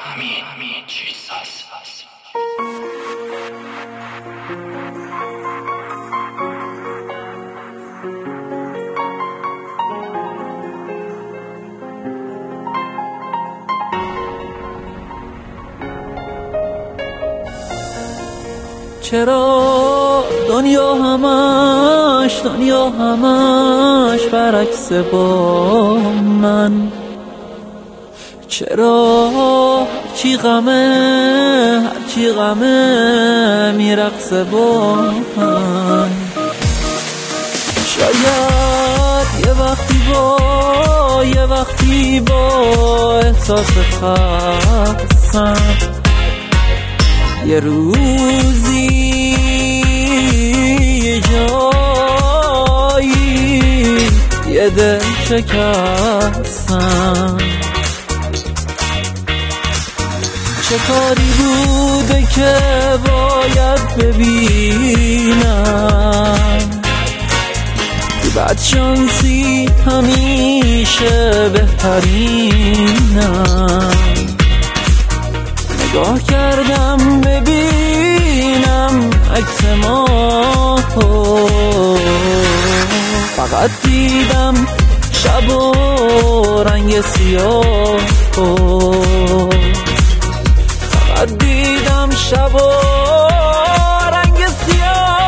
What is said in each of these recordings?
همین چیزاست. چرا دنیا همش برعکس با من؟ چرا هرچی غمه میرقصه با من؟ شاید یه وقتی با احساس خستم، یه روزی یه جایی یه دل شکستم. چه کاری بوده که باید ببینم؟ بدشانسی همیشه بهترینم. نگاه کردم ببینم عکس ما، فقط دیدم شب و رنگ سیاه، فقط دیدم شب و رنگ سیاه.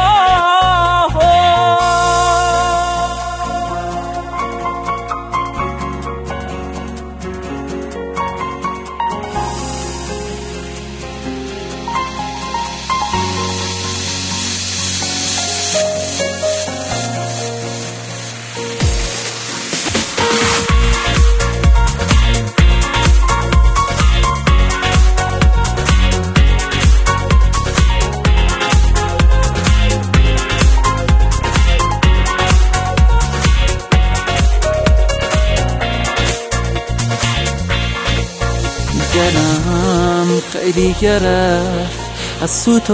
دلم خیلی گرفت از سوت و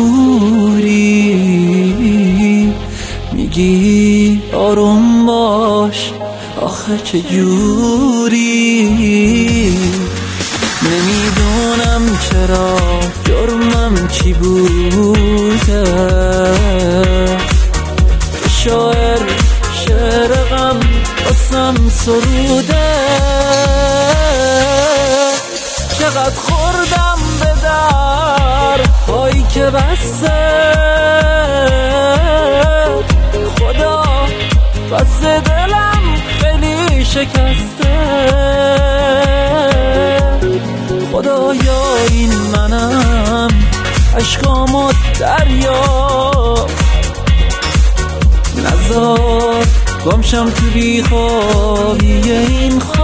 کوری، میگی آروم باش آخه چجوری؟ نمیدونم چرا جرمم چی بوده که شاعر شعر غم واسم سروده. چقدر خوردم به درهایی که بسته، خدا بس دلم خیلی شکسته. خدایا این منم عشقام و دریا، نذار گمشم تو بیخوابی این